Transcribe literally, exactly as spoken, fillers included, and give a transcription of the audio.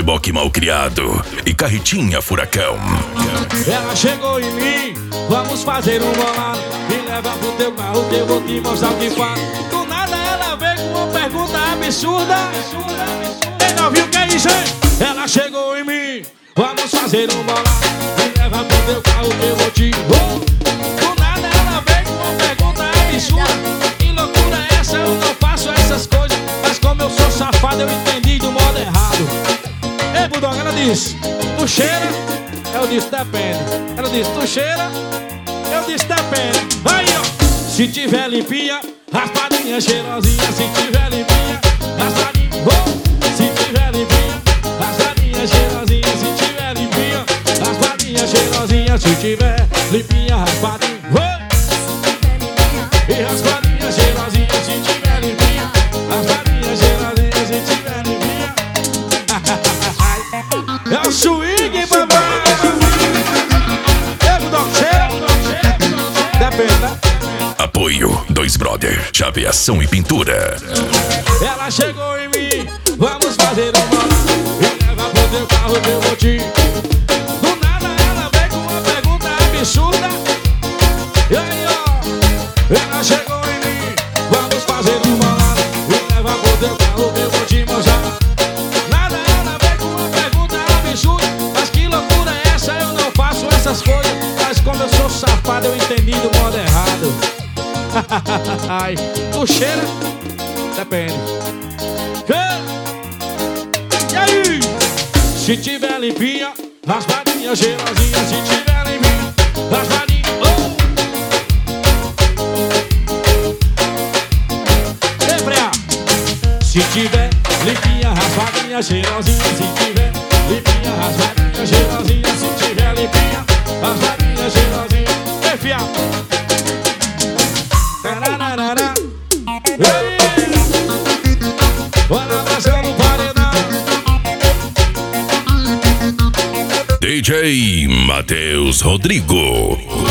reboque mal criado e carretinha furacão. Ela chegou em mim, vamos fazer um bolado. Me leva pro teu carro que eu vou te mostrar o que faz. Do nada ela veio com uma pergunta absurda. Quem não viu que é isso, hein? Ela chegou em mim, vamos fazer um bolado. Me leva pro teu carro que eu vou te... Oh! Do nada ela veio com uma pergunta absurda. Que loucura é essa? Eu não faço essas coisas. Mas como eu sou safado, eu entendi do modo errado. Ei, Bulldog, ela disse, tu cheira? Eu disse, depende. Ela disse, tu cheira? Eu disse, depende. Aí, ó. Se tiver limpinha, raspadinha, cheirosinha. Se tiver limpinha, raspadinha. Oh! Se tiver limpinha, raspadinha, cheirosinha. Se tiver limpinha, raspadinha, cheirosinha. Se tiver limpinha, raspadinha. Oh! E raspadinha, cheirosinha. Se tiver limpinha, raspadinha, cheirosinha. Se tiver limpinha. É o swing, papai. Apoio dois brother, chaveação e pintura. Ela chegou em mim, vamos fazer um bolado. Me leva pro teu carro que eu vou te... Do nada ela veio com uma pergunta absurda. E aí, ó, ela chegou em mim, vamos fazer um bolado. Me leva pro teu carro que eu vou te mostrar. Nada ela veio com uma pergunta absurda. Mas que loucura é essa? Eu não faço essas coisas. Mas como eu sou safado, eu entendi do modo errado. Ai, tu cheira? Depende. E aí? Se tiver limpinha, raspadinha, cheirosinha. Se tiver limpinha, raspadinha. Oh! Ei, freia. Se tiver limpinha, raspadinha, cheirosinha. Se tiver limpinha, raspadinha, cheirosinha. Se tiver limpinha, raspadinha, cheirosinha. Ei, fia. Bora abraçando o paredão. D J Matheus Rodrigo.